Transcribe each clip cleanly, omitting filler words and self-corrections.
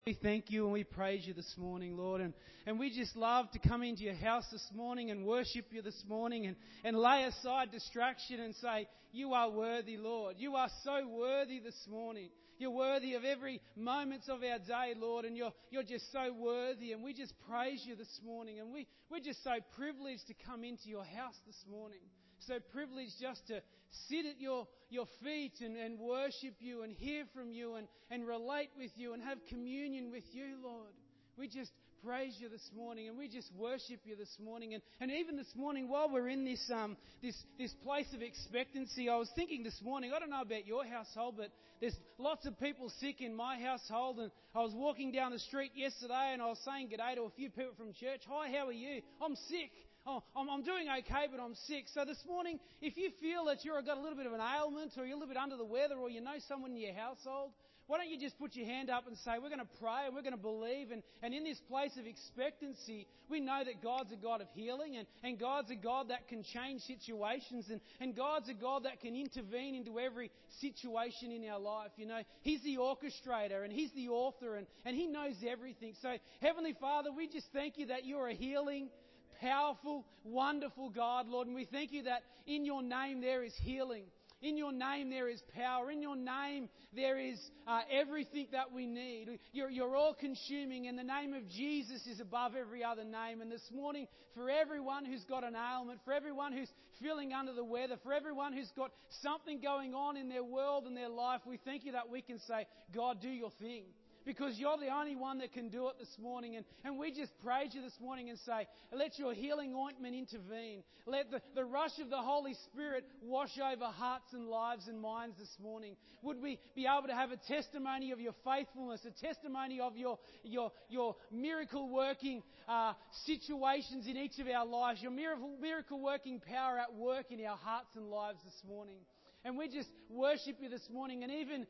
We thank you and we praise you this morning, Lord. And we just love to come into your house this morning and worship you this morning and lay aside distraction and say, you are worthy, Lord. You are so worthy this morning. You're worthy of every moment of our day, Lord, and you're just so worthy. And we just praise you this morning. And we're just so privileged to come into your house this morning. So privileged just to sit at your feet and worship you and hear from you and relate with you and have communion with you, Lord. We just praise you this morning and we just worship you this morning. And even this morning, while we're in this place of expectancy, I was thinking this morning, I don't know about your household, but there's lots of people sick in my household. And I was walking down the street yesterday and I was saying g'day to a few people from church. Hi, how are you? I'm sick. Oh, I'm doing okay, but I'm sick. So this morning, if you feel that you've got a little bit of an ailment or you're a little bit under the weather or you know someone in your household, why don't you just put your hand up and say, we're going to pray and we're going to believe. And in this place of expectancy, we know that God's a God of healing and God's a God that can change situations and God's a God that can intervene into every situation in our life. You know, He's the orchestrator and He's the author and He knows everything. So, Heavenly Father, we just thank you that you're a healing, powerful, wonderful God, Lord. And we thank you that in your name there is healing. In your name there is power. In your name there is everything that we need. You're all consuming, and the name of Jesus is above every other name. And this morning, for everyone who's got an ailment, for everyone who's feeling under the weather, for everyone who's got something going on in their world and their life, we thank you that we can say, God, do your thing. Because you're the only one that can do it this morning. And we just praise you this morning and say, let your healing ointment intervene. Let the rush of the Holy Spirit wash over hearts and lives and minds this morning. Would we be able to have a testimony of your faithfulness, a testimony of your miracle-working situations in each of our lives, your miracle-working power at work in our hearts and lives this morning. And we just worship you this morning. And even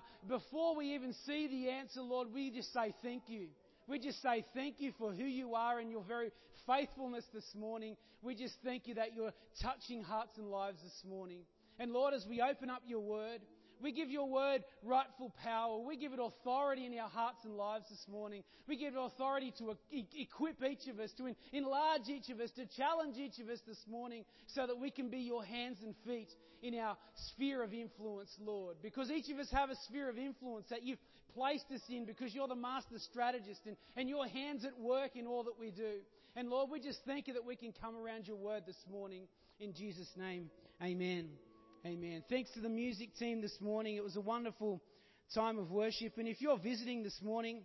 before we even see the answer, Lord, we just say thank you. We just say thank you for who you are and your very faithfulness this morning. We just thank you that you're touching hearts and lives this morning. And Lord, as we open up your word, we give your word rightful power. We give it authority in our hearts and lives this morning. We give it authority to equip each of us, to enlarge each of us, to challenge each of us this morning so that we can be your hands and feet in our sphere of influence, Lord. Because each of us have a sphere of influence that you've placed us in because you're the master strategist and your hands at work in all that we do. And Lord, we just thank you that we can come around your word this morning. In Jesus' name, amen. Amen. Thanks to the music team this morning. It was a wonderful time of worship. And if you're visiting this morning,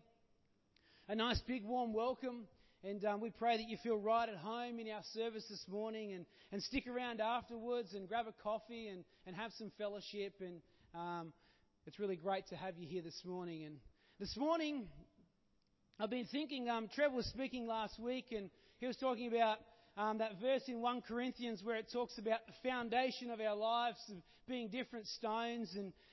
a nice big warm welcome. And we pray that you feel right at home in our service this morning and stick around afterwards and grab a coffee and have some fellowship. And it's really great to have you here this morning. And this morning, I've been thinking, Trevor was speaking last week and he was talking about that verse in 1 Corinthians where it talks about the foundation of our lives being different stones.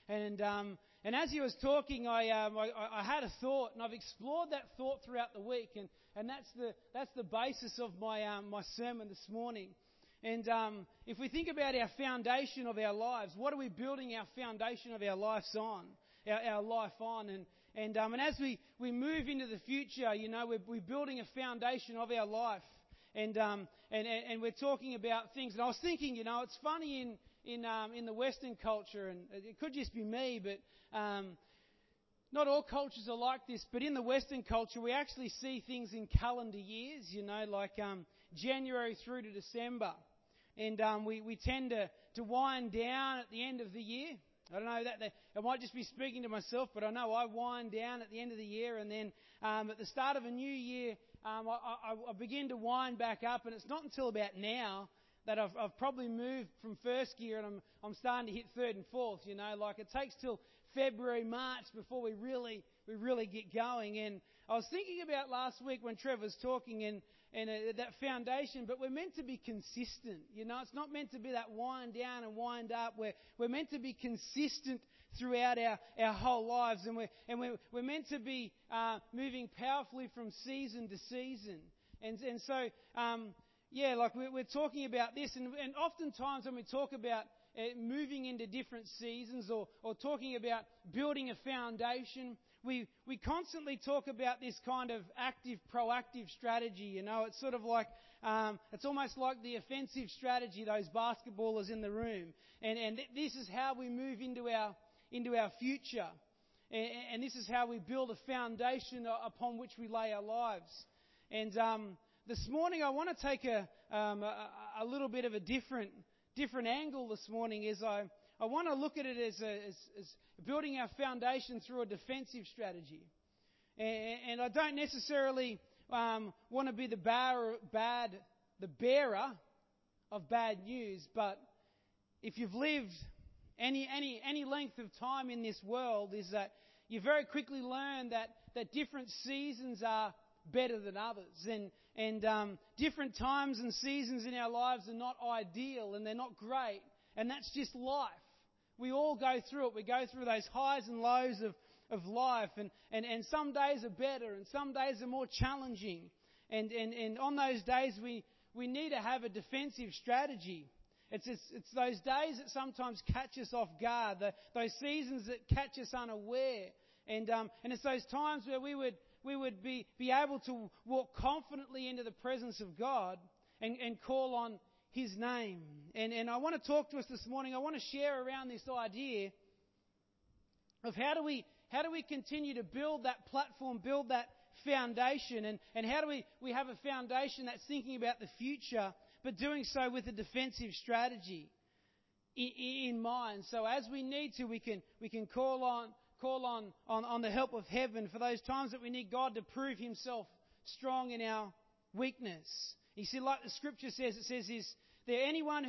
And as he was talking, I had a thought, and I've explored that thought throughout the week, and that's the basis of my sermon this morning. And if we think about our foundation of our lives, what are we building our foundation of our lives on? Our life on, and as we move into the future, you know, we're building a foundation of our life. And we're talking about things. And I was thinking, you know, it's funny in the Western culture, and it could just be me, but not all cultures are like this. But in the Western culture, we actually see things in calendar years, you know, like January through to December. And we tend to wind down at the end of the year. I don't know, I might just be speaking to myself, but I know I wind down at the end of the year. And then at the start of a new year, I begin to wind back up, and it's not until about now that I've probably moved from first gear and I'm starting to hit third and fourth. You know, like it takes till February, March before we really get going. And I was thinking about last week when Trevor was talking and that foundation, but we're meant to be consistent. You know, it's not meant to be that wind down and wind up. We're meant to be consistent throughout our whole lives, and we're meant to be moving powerfully from season to season. And so, like we're talking about this, and oftentimes when we talk about moving into different seasons or talking about building a foundation, we constantly talk about this kind of active, proactive strategy. You know, it's sort of like, it's almost like the offensive strategy, those basketballers in the room. And this is how we move into our future. And this is how we build a foundation upon which we lay our lives. And this morning I want to take a little bit of a different angle this morning. Is I want to look at it as building our foundation through a defensive strategy. And I don't necessarily want to be the bearer of bad news, but if you've lived any length of time in this world, is that you very quickly learn that different seasons are better than others, and different times and seasons in our lives are not ideal and they're not great, and that's just life. We all go through it. We go through those highs and lows of life, and some days are better and some days are more challenging, and on those days we need to have a defensive strategy. It's those days that sometimes catch us off guard, those seasons that catch us unaware, and it's those times where we would be able to walk confidently into the presence of God and call on His name. And I want to talk to us this morning. I want to share around this idea of how do we continue to build that platform, build that foundation, and how do we have a foundation that's thinking about the future, but doing so with a defensive strategy in mind. So as we need to, we can call on the help of heaven for those times that we need God to prove Himself strong in our weakness. You see, like the Scripture says, it says, is there anyone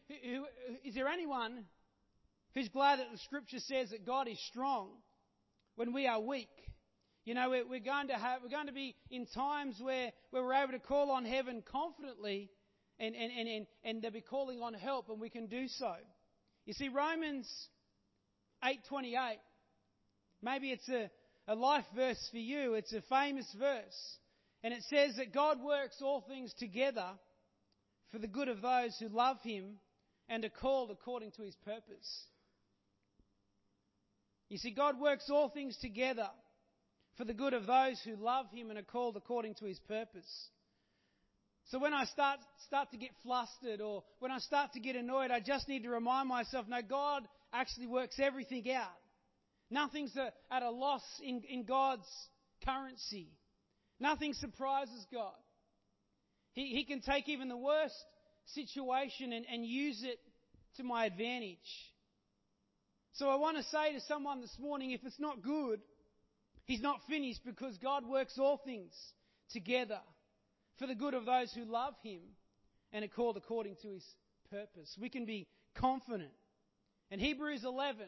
who's glad that the Scripture says that God is strong when we are weak? You know, we're going to be in times where we're able to call on heaven confidently, and they'll be calling on help, and we can do so. You see, Romans 8:28, maybe it's a life verse for you. It's a famous verse. And it says that God works all things together for the good of those who love Him and are called according to His purpose. You see, God works all things together for the good of those who love Him and are called according to His purpose. So when I start to get flustered, or when I start to get annoyed, I just need to remind myself, no, God actually works everything out. Nothing's at a loss in God's currency. Nothing surprises God. He can take even the worst situation and use it to my advantage. So I want to say to someone this morning, if it's not good, He's not finished, because God works all things together for the good of those who love Him and are called according to His purpose. We can be confident. And Hebrews 11.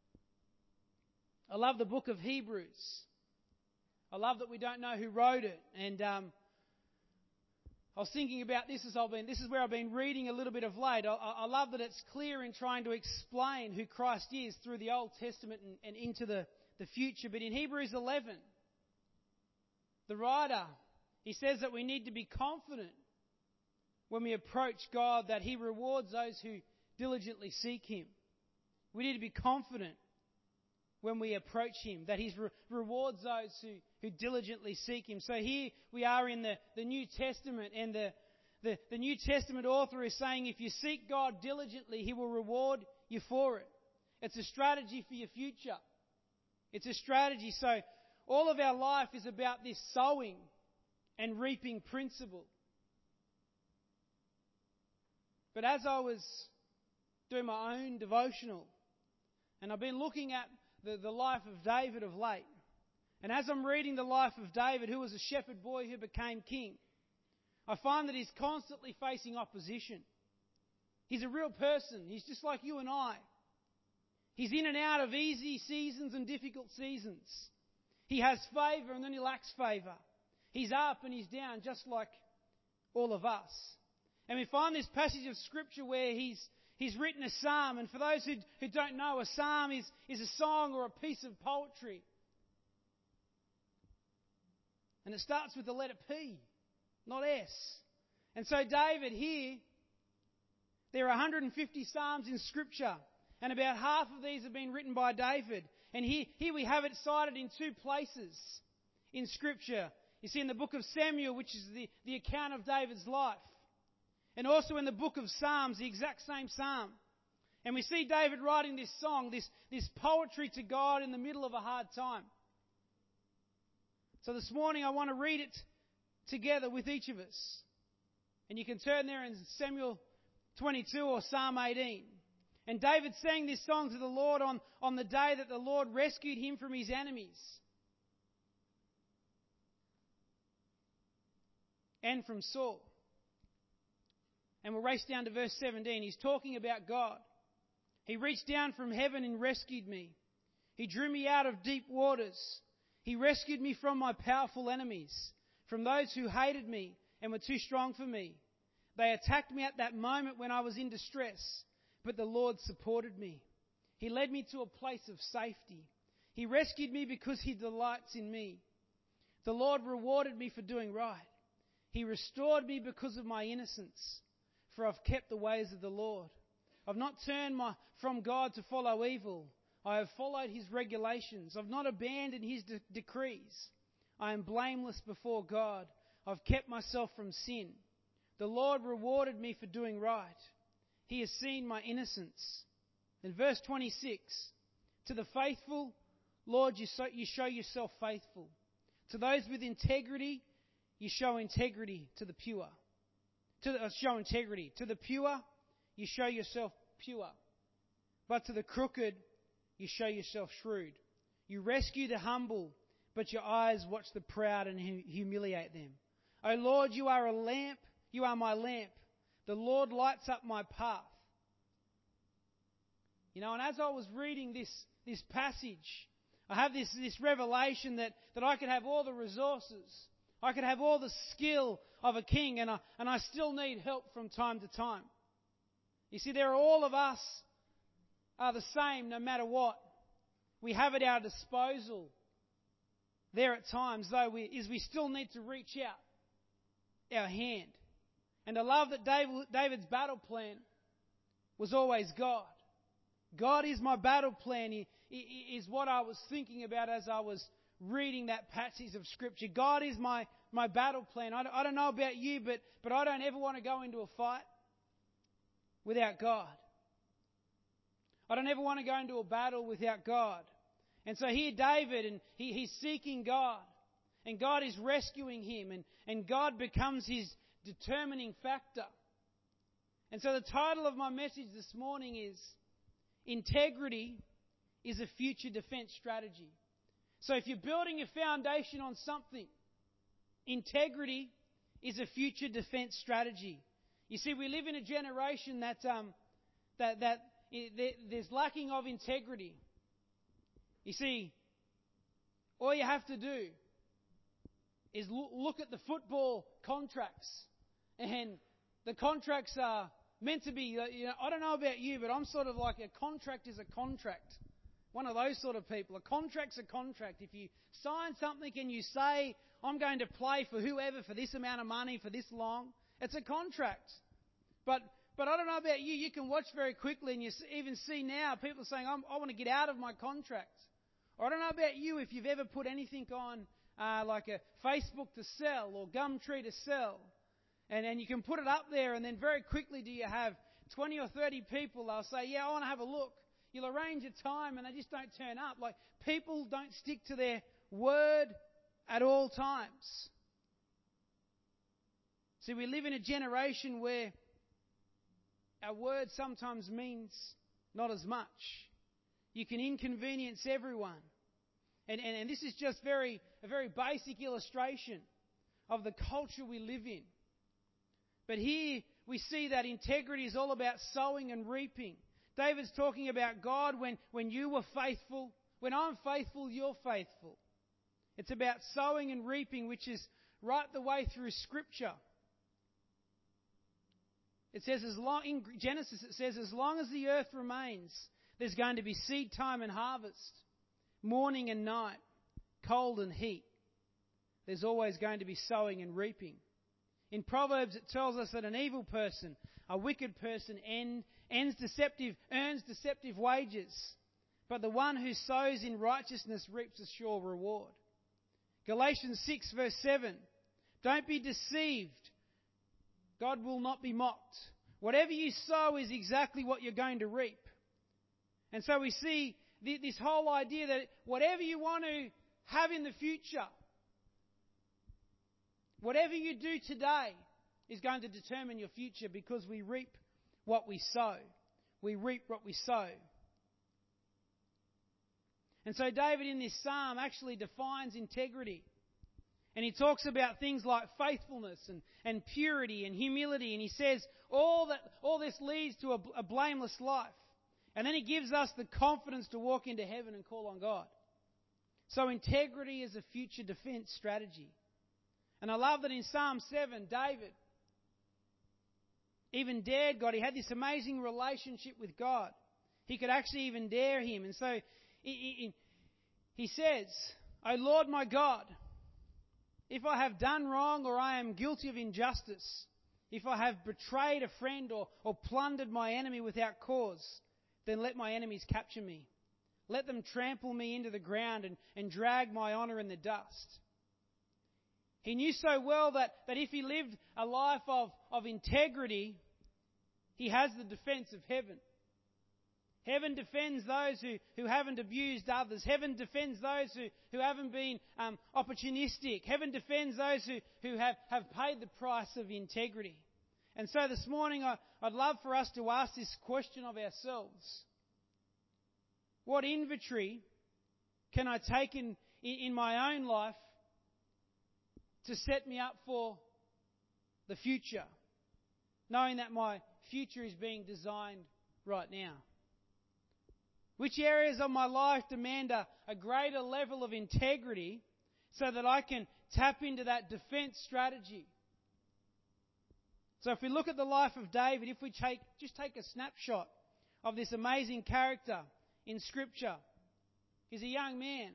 I love the book of Hebrews. I love that we don't know who wrote it. And I was thinking about this this is where I've been reading a little bit of late. I love that it's clear in trying to explain who Christ is through the Old Testament and into the future. But in Hebrews 11, the writer, he says that we need to be confident when we approach God, that He rewards those who diligently seek Him. We need to be confident when we approach Him, that He rewards those who diligently seek Him. So here we are in the New Testament, and the New Testament author is saying, if you seek God diligently, He will reward you for it. It's a strategy for your future. It's a strategy. So all of our life is about this sowing and reaping principle. But as I was doing my own devotional, and I've been looking at the life of David of late, and as I'm reading the life of David, who was a shepherd boy who became king, I find that he's constantly facing opposition. He's a real person. He's just like you and I. He's in and out of easy seasons and difficult seasons. He has favour and then he lacks favour. He's up and he's down, just like all of us. And we find this passage of Scripture where he's written a psalm. And for those who don't know, a psalm is a song or a piece of poetry. And it starts with the letter P, not S. And so David here, there are 150 psalms in Scripture, and about half of these have been written by David. And here we have it cited in two places in Scripture. You see, in the book of Samuel, which is the account of David's life. And also in the book of Psalms, the exact same psalm. And we see David writing this song, this poetry to God in the middle of a hard time. So this morning I want to read it together with each of us. And you can turn there in Samuel 22 or Psalm 18. And David sang this song to the Lord on the day that the Lord rescued him from his enemies and from Saul. And we'll race down to verse 17. He's talking about God. He reached down from heaven and rescued me. He drew me out of deep waters. He rescued me from my powerful enemies, from those who hated me and were too strong for me. They attacked me at that moment when I was in distress, but the Lord supported me. He led me to a place of safety. He rescued me because He delights in me. The Lord rewarded me for doing right. He restored me because of my innocence, for I've kept the ways of the Lord. I've not turned from God to follow evil. I have followed His regulations. I've not abandoned His decrees. I am blameless before God. I've kept myself from sin. The Lord rewarded me for doing right. He has seen my innocence. In verse 26, to the faithful, Lord, you show yourself faithful. To those with integrity, you show integrity to the pure. Show integrity. To the pure, you show yourself pure. But to the crooked, you show yourself shrewd. You rescue the humble, but your eyes watch the proud and humiliate them. O Lord, you are a lamp. You are my lamp. The Lord lights up my path. You know, and as I was reading this passage, I have this revelation that I could have all the resources. I could have all the skill of a king, and I still need help from time to time. You see, all of us are the same no matter what. We have at our disposal there at times, though, we still need to reach out our hand. And I love that David's battle plan was always God. God is my battle plan, is what I was thinking about as I was reading that passage of Scripture. God is my battle plan. I don't know about you, but I don't ever want to go into a fight without God. I don't ever want to go into a battle without God. And so here David, and he's seeking God. And God is rescuing him. And God becomes his determining factor. And so the title of my message this morning is Integrity is a Future Defense Strategy. So if you're building your foundation on something, integrity is a future defense strategy. You see, we live in a generation that there's lacking of integrity. You see, all you have to do is look at the football contracts. And the contracts are meant to be, I don't know about you, but I'm sort of like a contract is a contract. One of those sort of people. A contract's a contract. If you sign something and you say, I'm going to play for whoever for this amount of money for this long, it's a contract. But I don't know about you, you can watch very quickly and you even see now people saying, I want to get out of my contract. Or I don't know about you if you've ever put anything on like a Facebook to sell or Gumtree to sell. And you can put it up there and then very quickly do you have 20 or 30 people, they'll say, yeah, I want to have a look. You'll arrange a time and they just don't turn up. Like, people don't stick to their word at all times. See, we live in a generation where our word sometimes means not as much. You can inconvenience everyone. And this is just a very basic illustration of the culture we live in. But here we see that integrity is all about sowing and reaping. David's talking about God when you were faithful. When I'm faithful, you're faithful. It's about sowing and reaping, which is right the way through Scripture. It says, in Genesis, it says, as long as the earth remains, there's going to be seed time and harvest, morning and night, cold and heat. There's always going to be sowing and reaping. In Proverbs, it tells us that an evil person, a wicked person, earns deceptive wages. but the one who sows in righteousness reaps a sure reward. Galatians 6 verse 7. Don't be deceived. God will not be mocked. Whatever you sow is exactly what you're going to reap. And so we see this whole idea that whatever you want to have in the future, whatever you do today is going to determine your future, because we reap what we sow. We reap what we sow. And so David in this psalm actually defines integrity. And he talks about things like faithfulness and purity and humility. And he says all this leads to a blameless life. And then he gives us the confidence to walk into heaven and call on God. So integrity is a future defense strategy. And I love that in Psalm 7, David even dared God. He had this amazing relationship with God. He could actually even dare Him. And so he says, O Lord my God, if I have done wrong or I am guilty of injustice, if I have betrayed a friend or plundered my enemy without cause, then let my enemies capture me. Let them trample me into the ground and drag my honour in the dust. He knew so well that if he lived a life of integrity, he has the defence of heaven. Heaven defends those who haven't abused others. Heaven defends those who haven't been opportunistic. Heaven defends those who have paid the price of integrity. And so this morning I'd love for us to ask this question of ourselves. What inventory can I take in my own life to set me up for the future, knowing that my future is being designed right now? Which areas of my life demand a greater level of integrity so that I can tap into that defense strategy? So if we look at the life of David, if we just take a snapshot of this amazing character in Scripture, he's a young man.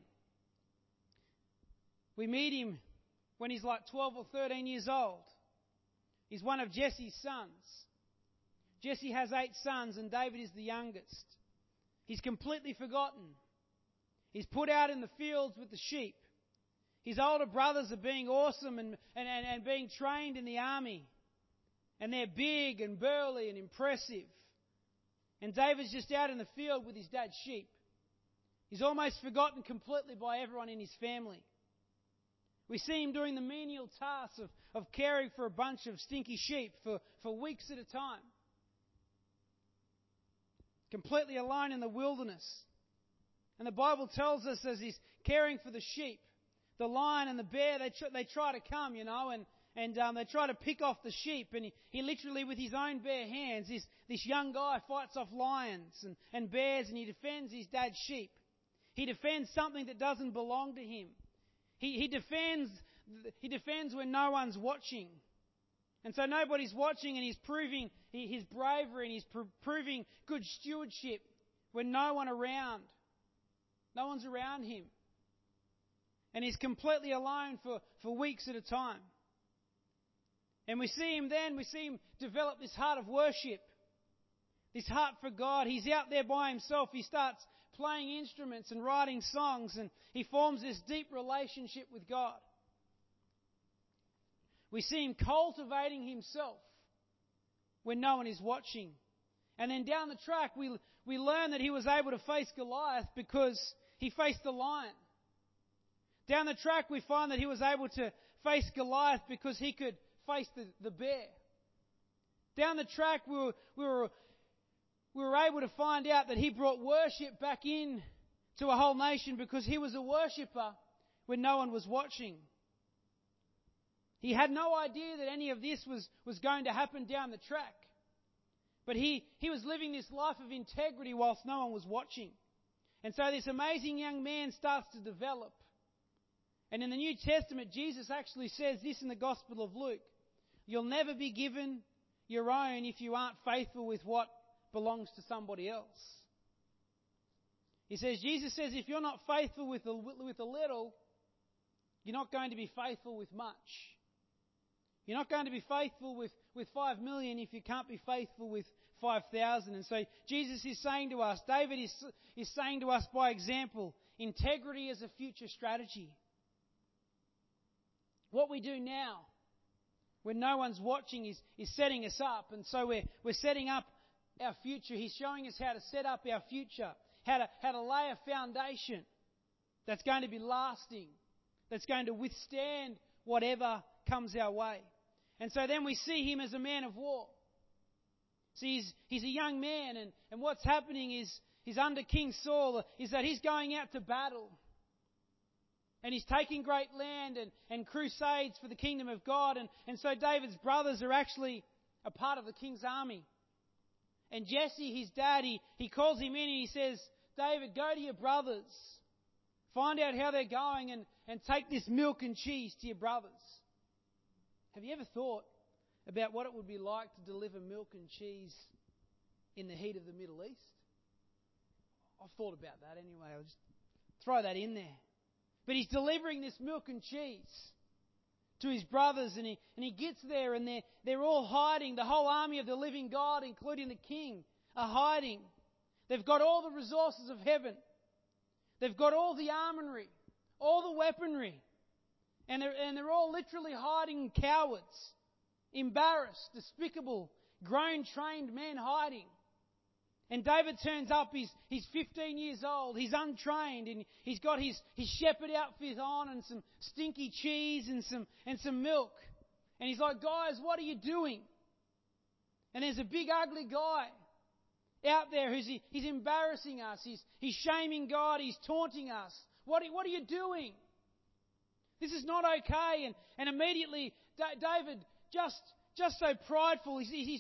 We meet him when he's like 12 or 13 years old. He's one of Jesse's sons. Jesse has 8 sons and David is the youngest. He's completely forgotten. He's put out in the fields with the sheep. His older brothers are being awesome and being trained in the army. And they're big and burly and impressive. And David's just out in the field with his dad's sheep. He's almost forgotten completely by everyone in his family. We see him doing the menial tasks of caring for a bunch of stinky sheep for weeks at a time. Completely alone in the wilderness. And the Bible tells us as he's caring for the sheep, the lion and the bear, they try to come, and they try to pick off the sheep. And he literally, with his own bare hands, this young guy fights off lions and bears, and he defends his dad's sheep. He defends something that doesn't belong to him. He defends when no one's watching. And so nobody's watching, and he's proving his bravery, and he's proving good stewardship when no one's around him. And he's completely alone for weeks at a time. And we see him develop this heart of worship, this heart for God. He's out there by himself. He starts playing instruments and writing songs, and he forms this deep relationship with God. We see him cultivating himself when no one is watching. And then down the track, we learn that he was able to face Goliath because he faced the lion. Down the track, we find that he was able to face Goliath because he could face the bear. Down the track, we were able to find out that he brought worship back in to a whole nation because he was a worshipper when no one was watching. He had no idea that any of this was going to happen down the track. But he was living this life of integrity whilst no one was watching. And so this amazing young man starts to develop. And in the New Testament, Jesus actually says this in the Gospel of Luke: you'll never be given your own if you aren't faithful with what belongs to somebody else. Jesus says, if you're not faithful with a little, you're not going to be faithful with much. You're not going to be faithful with 5 million if you can't be faithful with 5,000. And so Jesus is saying to us, David is saying to us by example, integrity as a future strategy. What we do now, when no one's watching, is setting us up. And so we're setting up our future. He's showing us how to set up our future, how to lay a foundation that's going to be lasting, that's going to withstand whatever comes our way. And so then we see him as a man of war. See, he's a young man, and what's happening is under King Saul, is that he's going out to battle. And he's taking great land and crusades for the kingdom of God. And so David's brothers are actually a part of the king's army. And Jesse, his dad, he calls him in and he says, David, go to your brothers. Find out how they're going and take this milk and cheese to your brothers. Have you ever thought about what it would be like to deliver milk and cheese in the heat of the Middle East? I've thought about that anyway. I'll just throw that in there. But he's delivering this milk and cheese to his brothers, and he gets there, and they're all hiding. The whole army of the living God, including the king, are hiding. They've got all the resources of heaven. They've got all the armoury, all the weaponry. And they're all literally hiding, cowards, embarrassed, despicable, grown, trained men hiding. And David turns up, he's 15 years old, he's untrained, and he's got his shepherd outfit on and some stinky cheese and some milk. And he's like, guys, what are you doing? And there's a big ugly guy out there he's embarrassing us, he's shaming God, he's taunting us. What are you doing? This is not okay. And immediately David, just so prideful, he's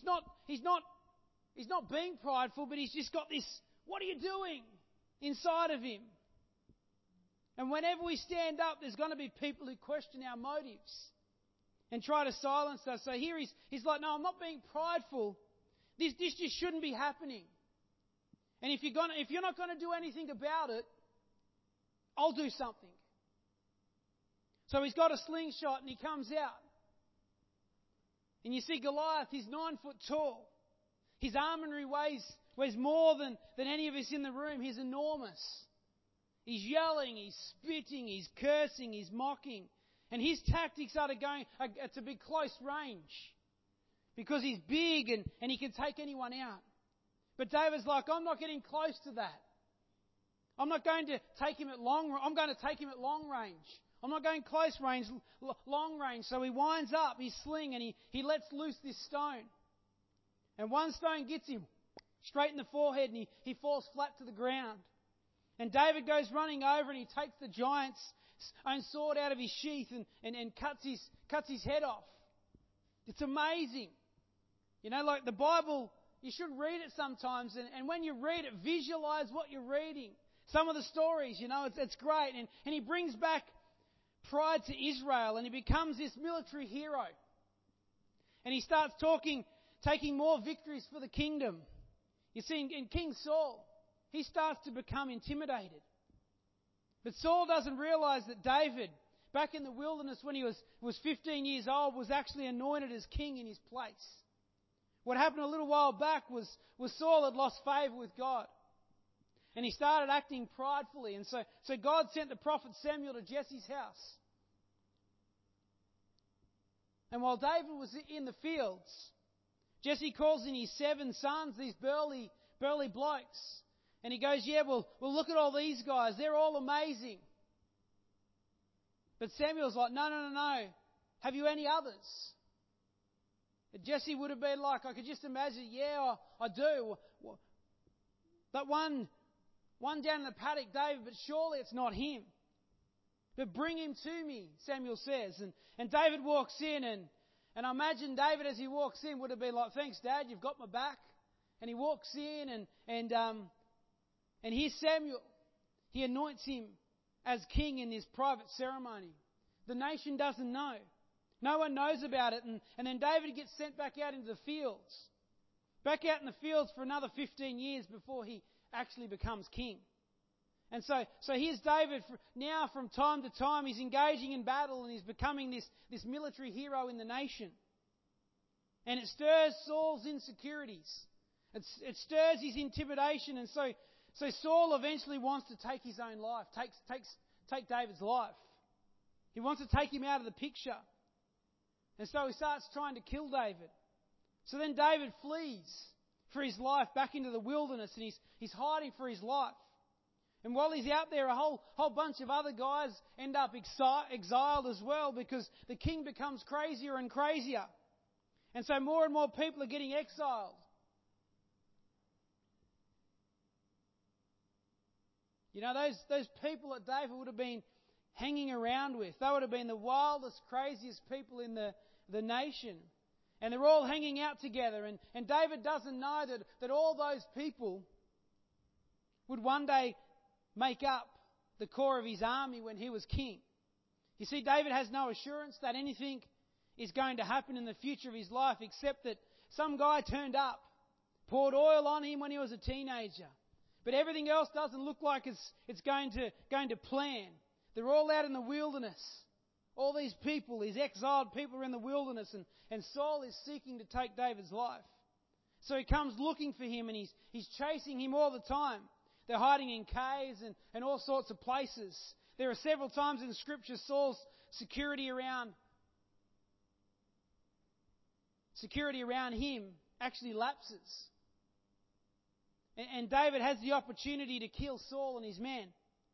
not being prideful, but he's just got this, what are you doing, inside of him. And whenever we stand up, there's going to be people who question our motives and try to silence us. So here he's like, no, I'm not being prideful. This just shouldn't be happening. And if you're not going to do anything about it, I'll do something. So he's got a slingshot and he comes out. And you see Goliath, he's 9 foot tall. His armoury weighs more than any of us in the room. He's enormous. He's yelling, he's spitting, he's cursing, he's mocking. And his tactics are to be close range. Because he's big and he can take anyone out. But David's like, I'm not getting close to that. I'm not going to take him at I'm going to take him at long range. I'm not going close range, long range. So he winds up his sling and he lets loose this stone. And one stone gets him straight in the forehead and he falls flat to the ground. And David goes running over and he takes the giant's own sword out of his sheath and cuts his head off. It's amazing. You know, like the Bible, you should read it sometimes. And when you read it, visualize what you're reading. Some of the stories, you know, it's great. And he brings back pride to Israel and he becomes this military hero. And he starts taking more victories for the kingdom. You see, in King Saul, he starts to become intimidated. But Saul doesn't realize that David, back in the wilderness when he was 15 years old, was actually anointed as king in his place. What happened a little while back was Saul had lost favour with God. And he started acting pridefully. And so God sent the prophet Samuel to Jesse's house. And while David was in the fields, Jesse calls in his 7 sons, these burly blokes. And he goes, yeah, well, look at all these guys. They're all amazing. But Samuel's like, no. Have you any others? And Jesse would have been like, I could just imagine, yeah, I do. That one down in the paddock, David, but surely it's not him. But bring him to me, Samuel says. And David walks in and I imagine David as he walks in would have been like, thanks, Dad, you've got my back. And he walks in and here's Samuel. He anoints him as king in this private ceremony. The nation doesn't know. No one knows about it. And then David gets sent back out into the fields. Back out in the fields for another 15 years before he actually becomes king. And so here's David. Now from time to time he's engaging in battle and he's becoming this military hero in the nation. And it stirs Saul's insecurities. It stirs his intimidation, and so Saul eventually wants to take his own life, take David's life. He wants to take him out of the picture. And so he starts trying to kill David. So then David flees for his life back into the wilderness, and he's hiding for his life. And while he's out there, a whole bunch of other guys end up exiled as well, because the king becomes crazier and crazier. And so more and more people are getting exiled. You know, those people that David would have been hanging around with, they would have been the wildest, craziest people in the nation. And they're all hanging out together. And David doesn't know that all those people would one day make up the core of his army when he was king. You see, David has no assurance that anything is going to happen in the future of his life, except that some guy turned up, poured oil on him when he was a teenager. But everything else doesn't look like it's going to plan. They're all out in the wilderness. All these people, these exiled people, are in the wilderness, and Saul is seeking to take David's life. So he comes looking for him, and he's chasing him all the time. They're hiding in caves and all sorts of places. There are several times in Scripture Saul's security around him actually lapses. And David has the opportunity to kill Saul and his men.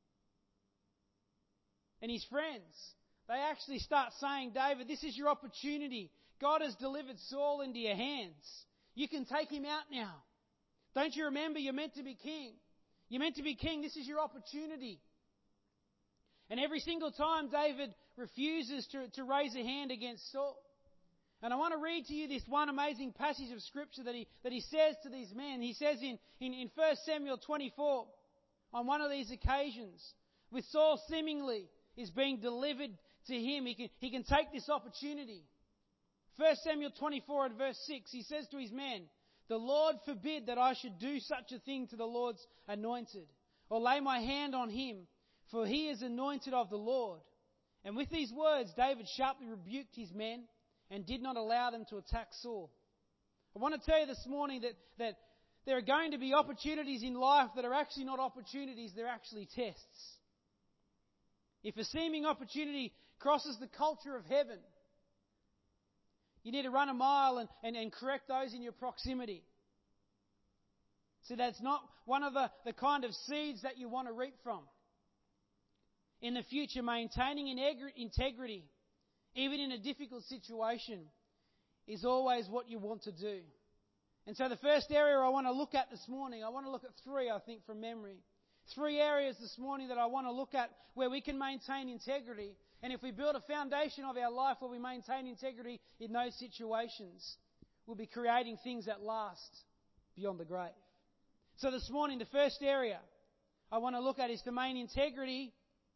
And his friends, they actually start saying, David, this is your opportunity. God has delivered Saul into your hands. You can take him out now. Don't you remember you're meant to be king? You're meant to be king. This is your opportunity. And every single time David refuses to raise a hand against Saul. And I want to read to you this one amazing passage of Scripture that he says to these men. He says in 1 Samuel 24, on one of these occasions, with Saul seemingly is being delivered to him, he can take this opportunity. 1 Samuel 24 and verse 6, he says to his men, the Lord forbid that I should do such a thing to the Lord's anointed, or lay my hand on him, for he is anointed of the Lord. And with these words, David sharply rebuked his men and did not allow them to attack Saul. I want to tell you this morning that there are going to be opportunities in life that are actually not opportunities, they're actually tests. If a seeming opportunity crosses the culture of heaven, you need to run a mile and correct those in your proximity. So that's not one of the kind of seeds that you want to reap from. In the future, maintaining integrity, even in a difficult situation, is always what you want to do. And so the first area I want to look at this morning, I want to look at three, I think, from memory. 3 areas this morning that I want to look at where we can maintain integrity. And if we build a foundation of our life where we maintain integrity in those situations, we'll be creating things that last beyond the grave. So this morning, the first area I want to look at is to maintain integrity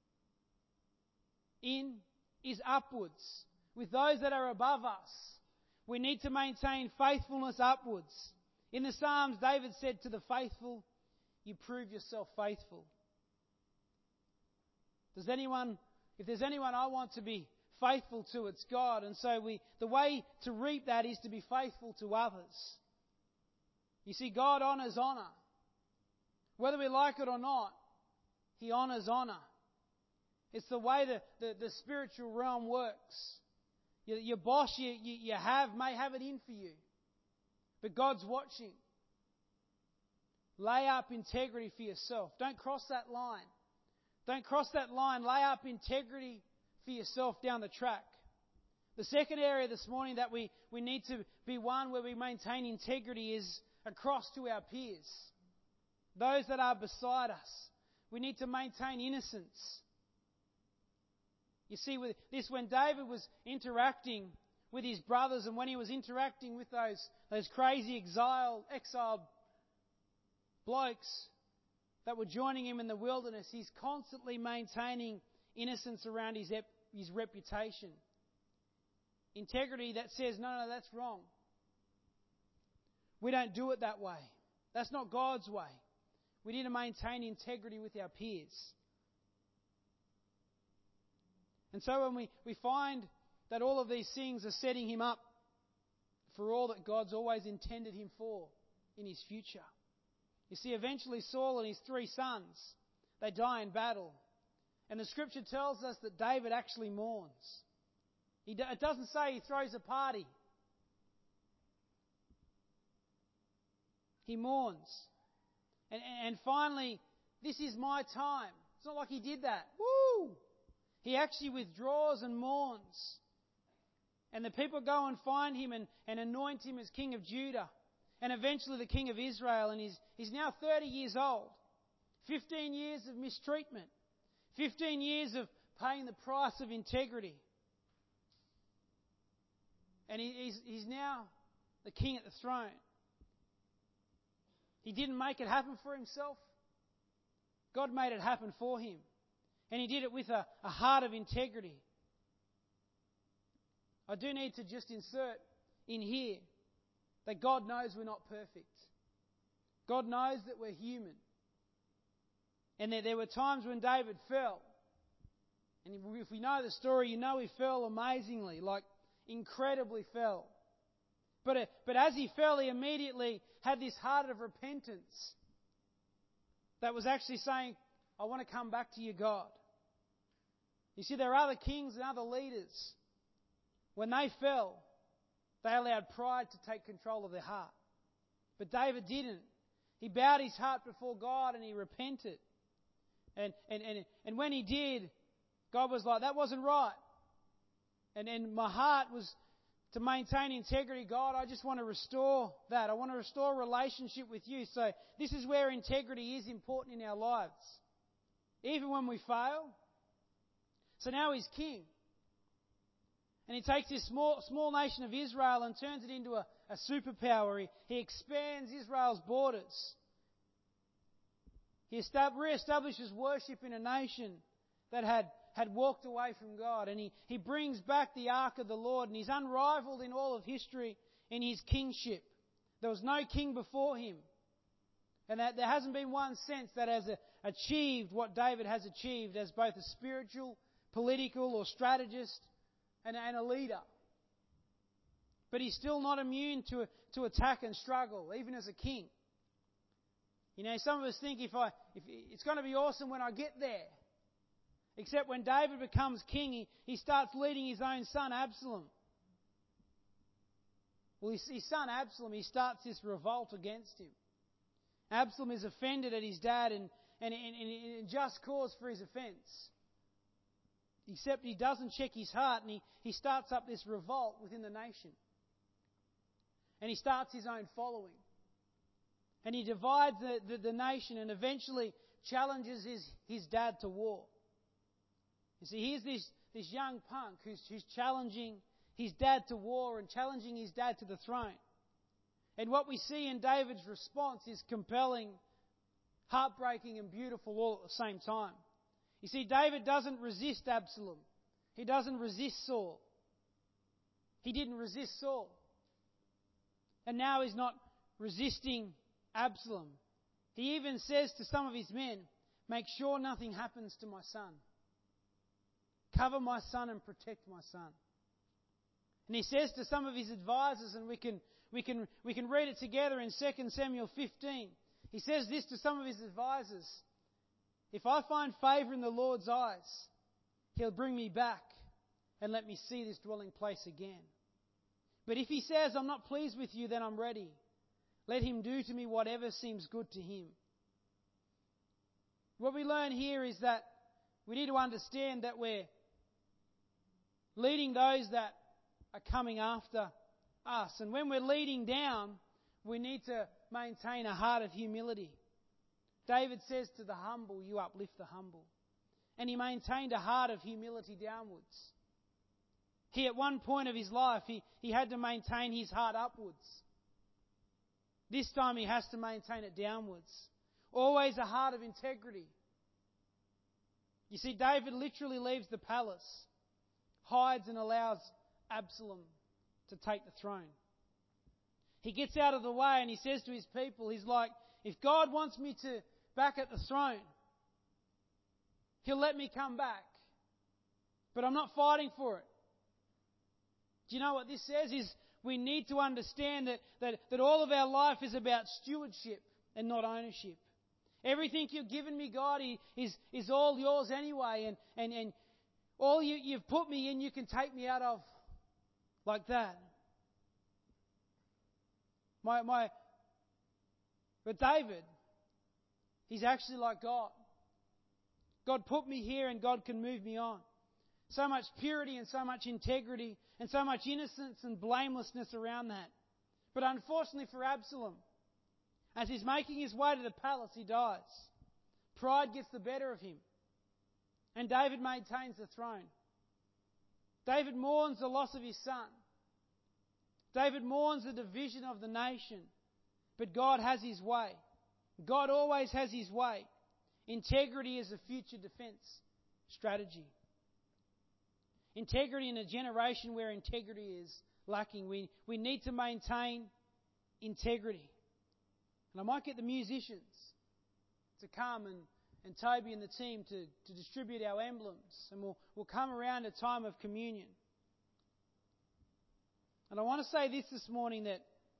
is upwards. With those that are above us, we need to maintain faithfulness upwards. In the Psalms, David said to the faithful, you prove yourself faithful. If there's anyone I want to be faithful to, it's God. And so the way to reap that is to be faithful to others. You see, God honours honour. Whether we like it or not, He honours honour. It's the way the spiritual realm works. Your boss you may have it in for you, but God's watching. Lay up integrity for yourself. Don't cross that line. Don't cross that line. Lay up integrity for yourself down the track. The second area this morning that we need to be one where we maintain integrity is across to our peers. Those that are beside us. We need to maintain innocence. You see, with this, when David was interacting with his brothers and when he was interacting with those crazy exiled blokes that were joining him in the wilderness, he's constantly maintaining innocence around his reputation. Integrity that says, no, that's wrong. We don't do it that way. That's not God's way. We need to maintain integrity with our peers. And so when we find that all of these things are setting him up for all that God's always intended him for, in his future. You see, eventually Saul and his 3 sons, they die in battle. And the scripture tells us that David actually mourns. It doesn't say he throws a party. He mourns. And finally, this is my time. It's not like he did that. Woo! He actually withdraws and mourns. And the people go and find him and anoint him as king of Judah. And eventually the king of Israel. And he's now 30 years old. 15 years of mistreatment. 15 years of paying the price of integrity. And he's now the king at the throne. He didn't make it happen for himself. God made it happen for him. And he did it with a heart of integrity. I do need to just insert in here that God knows we're not perfect. God knows that we're human. And there were times when David fell. And if we know the story, you know he fell amazingly, like incredibly fell. But as he fell, he immediately had this heart of repentance that was actually saying, I want to come back to you, God. You see, there are other kings and other leaders. When they fell, they allowed pride to take control of their heart. But David didn't. He bowed his heart before God and he repented. And when he did, God was like, that wasn't right. And my heart was to maintain integrity. God, I just want to restore that. I want to restore a relationship with you. So this is where integrity is important in our lives. Even when we fail. So now he's king. And he takes this small nation of Israel and turns it into a superpower. He expands Israel's borders. He reestablishes worship in a nation that had walked away from God. And he brings back the ark of the Lord. And he's unrivaled in all of history in his kingship. There was no king before him. And that there hasn't been one since that has achieved what David has achieved as both a spiritual, political or strategist and a leader. But he's still not immune to attack and struggle, even as a king. You know, some of us think if it's going to be awesome when I get there. Except when David becomes king, he starts leading his own son Absalom. Well, his son Absalom, he starts this revolt against him. Absalom is offended at his dad and just cause for his offence. Except he doesn't check his heart and he starts up this revolt within the nation. And he starts his own following. And he divides the nation and eventually challenges his dad to war. You see, here's this young punk who's challenging his dad to war and challenging his dad to the throne. And what we see in David's response is compelling, heartbreaking and beautiful all at the same time. You see, David doesn't resist Absalom. He doesn't resist Saul. He didn't resist Saul. And now he's not resisting Absalom. He even says to some of his men, make sure nothing happens to my son. Cover my son and protect my son. And he says to some of his advisors, and we can read it together in 2 Samuel 15. He says this to some of his advisors. If I find favour in the Lord's eyes, he'll bring me back and let me see this dwelling place again. But if he says, I'm not pleased with you, then I'm ready. Let him do to me whatever seems good to him. What we learn here is that we need to understand that we're leading those that are coming after us. And when we're leading down, we need to maintain a heart of humility. David says to the humble, you uplift the humble. And he maintained a heart of humility downwards. He, at one point of his life, he had to maintain his heart upwards. This time he has to maintain it downwards. Always a heart of integrity. You see, David literally leaves the palace, hides and allows Absalom to take the throne. He gets out of the way and he says to his people, he's like, if God wants me to back at the throne, he'll let me come back. But I'm not fighting for it. Do you know what this says? Is we need to understand that all of our life is about stewardship and not ownership. Everything you've given me, God, is all yours anyway. And all you've put me in, you can take me out of like that. But David, he's actually like God. God put me here and God can move me on. So much purity and so much integrity and so much innocence and blamelessness around that. But unfortunately for Absalom, as he's making his way to the palace, he dies. Pride gets the better of him. And David maintains the throne. David mourns the loss of his son. David mourns the division of the nation. But God has his way. God always has his way. Integrity is a future defence strategy. Integrity in a generation where integrity is lacking. We need to maintain integrity. And I might get the musicians to come and Toby and the team to distribute our emblems. And we'll come around a time of communion. And I want to say this morning that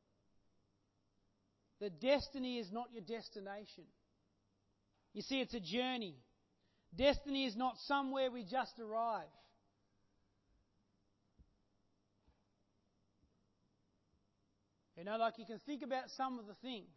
destiny is not your destination. You see, it's a journey. Destiny is not somewhere we just arrive. You know, like you can think about some of the things.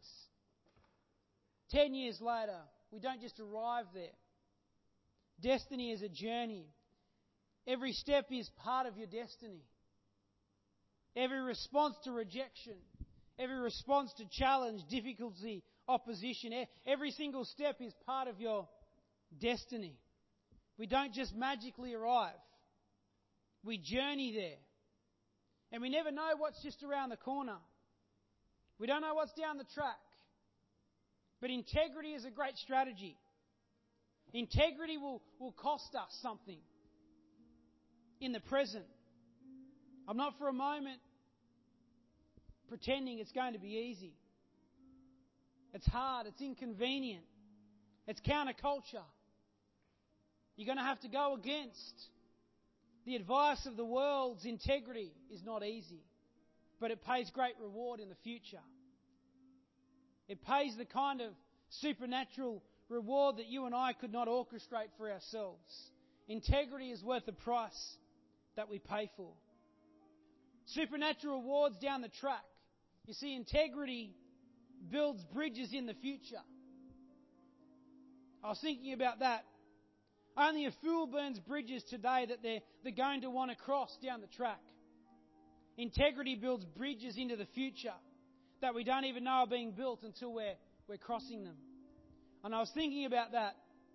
10 years later, we don't just arrive there. Destiny is a journey. Every step is part of your destiny. Every response to rejection, every response to challenge, difficulty, opposition, every single step is part of your destiny. We don't just magically arrive. We journey there. And we never know what's just around the corner. We don't know what's down the track. But integrity is a great strategy. Integrity will cost us something in the present. I'm not for a moment pretending it's going to be easy. It's hard. It's inconvenient. It's counterculture. You're going to have to go against the advice of the world's integrity is not easy. But it pays great reward in the future. It pays the kind of supernatural reward that you and I could not orchestrate for ourselves. Integrity is worth the price that we pay for. Supernatural rewards down the track. You see, integrity builds bridges in the future. I was thinking about that. Only a fool burns bridges today that they're going to want to cross down the track. Integrity builds bridges into the future that we don't even know are being built until we're crossing them. And I was thinking about that.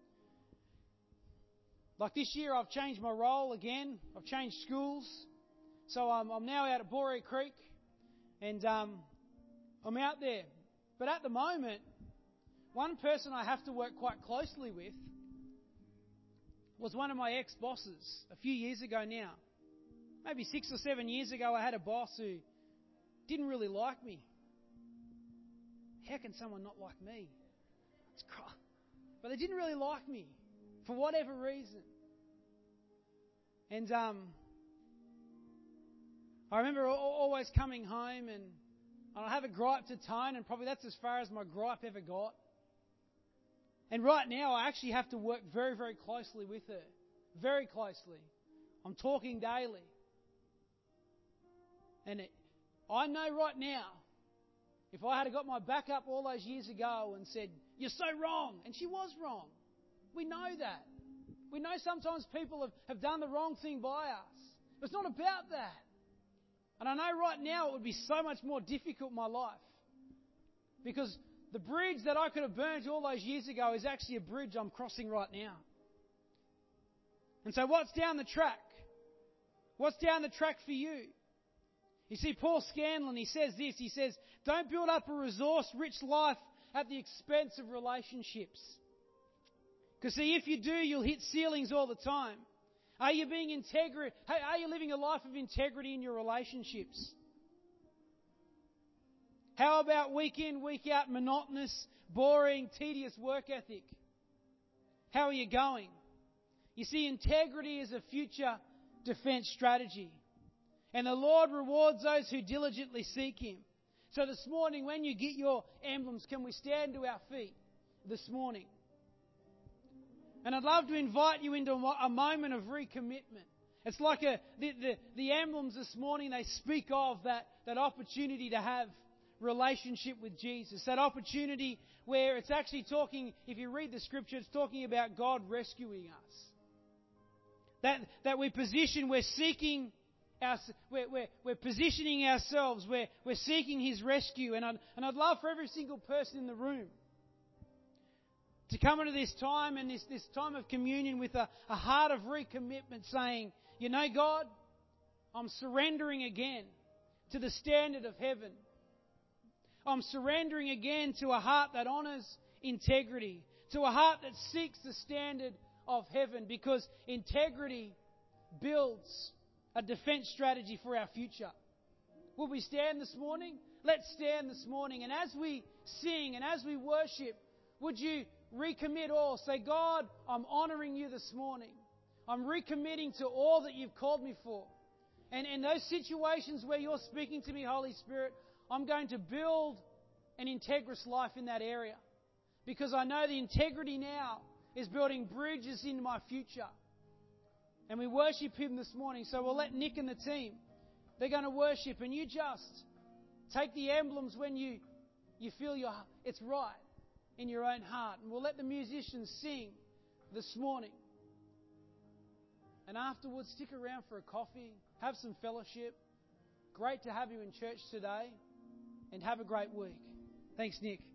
Like this year I've changed my role again. I've changed schools. So I'm now out at Boree Creek and I'm out there. But at the moment, one person I have to work quite closely with was one of my ex-bosses a few years ago now. Maybe 6 or 7 years ago, I had a boss who didn't really like me. How can someone not like me? But they didn't really like me for whatever reason. And I remember always coming home and I have a gripe to tone, and probably that's as far as my gripe ever got. And right now, I actually have to work very, very closely with her. Very closely. I'm talking daily. And I know right now, if I had got my back up all those years ago and said, "You're so wrong," and she was wrong. We know that. We know sometimes people have done the wrong thing by us. But it's not about that. And I know right now it would be so much more difficult in my life. Because the bridge that I could have burnt all those years ago is actually a bridge I'm crossing right now. And so what's down the track? What's down the track for you? You see, Paul Scanlon, he says this. He says, don't build up a resource-rich life at the expense of relationships. Because see, if you do, you'll hit ceilings all the time. Are you being integrity? Are you living a life of integrity in your relationships? How about week in, week out, monotonous, boring, tedious work ethic? How are you going? You see, integrity is a future defence strategy. And the Lord rewards those who diligently seek Him. So this morning, when you get your emblems, can we stand to our feet this morning? And I'd love to invite you into a moment of recommitment. It's like the emblems this morning, they speak of that opportunity to have relationship with Jesus. That opportunity where it's actually talking, if you read the Scripture, it's talking about God rescuing us. That we're seeking, we're positioning ourselves, we're seeking His rescue. And I'd love for every single person in the room to come into this time and this time of communion with a heart of recommitment, saying, you know, God, I'm surrendering again to the standard of heaven. I'm surrendering again to a heart that honours integrity, to a heart that seeks the standard of heaven, because integrity builds a defence strategy for our future. Will we stand this morning? Let's stand this morning. And as we sing and as we worship, would you recommit all? Say, God, I'm honouring you this morning. I'm recommitting to all that you've called me for. And in those situations where you're speaking to me, Holy Spirit, I'm going to build an integrous life in that area. Because I know the integrity now is building bridges into my future. And we worship Him this morning. So we'll let Nick and the team, they're going to worship. And you just take the emblems when you feel it's right in your own heart. And we'll let the musicians sing this morning. And afterwards, stick around for a coffee, have some fellowship. Great to have you in church today, and have a great week. Thanks, Nick.